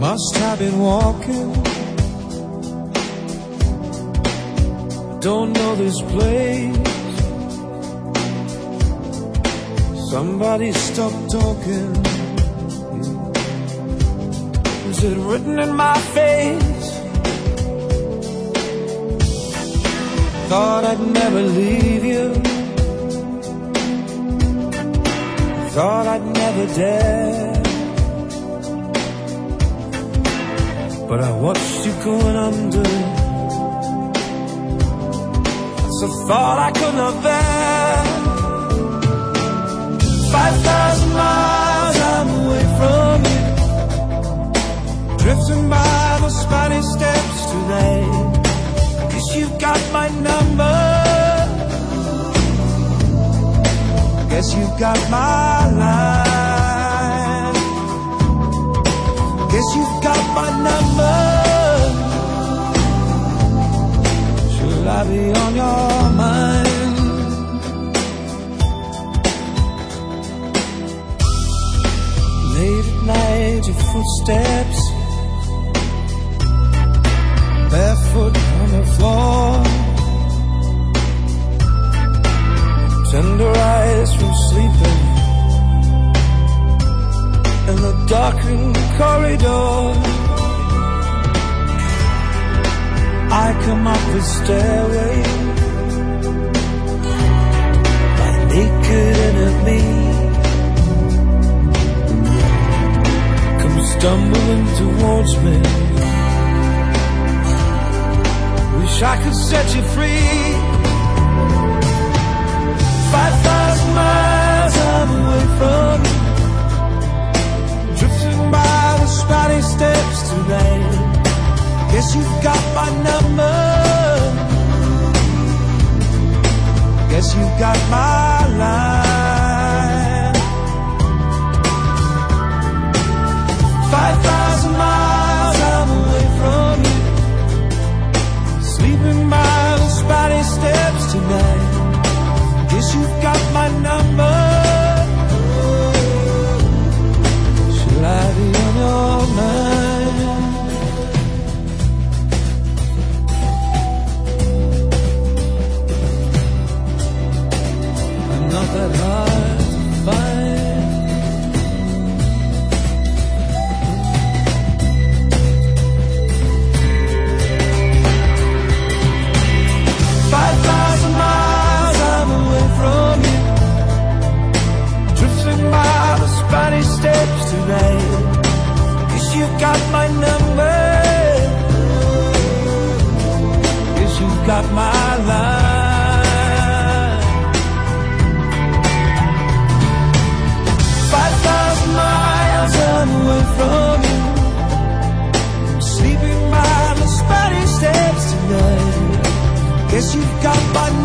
Must have been walking. Don't know this place. Somebody stop talking. Is it written in my face? Thought I'd never leave you. Thought I'd never dare. But I watched you going under. That's a thought I could not bear. 5,000 miles I'm away from you, drifting by the Spanish steps today. Guess you've got my number. Guess you've got my line. Guess you've got my number. Should I be on your mind? Late at night, your footsteps, barefoot on the floor, tender eyes from sleeping in the darkened corridor. I come up the stairway, my naked enemy comes stumbling towards me. Wish I could set you free. 5,000 miles I'm away from you, drifting by the Spanish steps today. Guess you've got my number. Guess you've got my line. 5,000 miles I'm away from you, sleeping by the Spanish steps tonight. Guess you've got my number. Shall I be on your mind? I'm not that hard to find. 5,000 miles I'm away from you, drifting by the Spanish steps tonight. Guess you've got my number. Guess you've got my line. 5,000 miles I'm away from you, sleeping by the Spanish steps tonight. Guess you've got my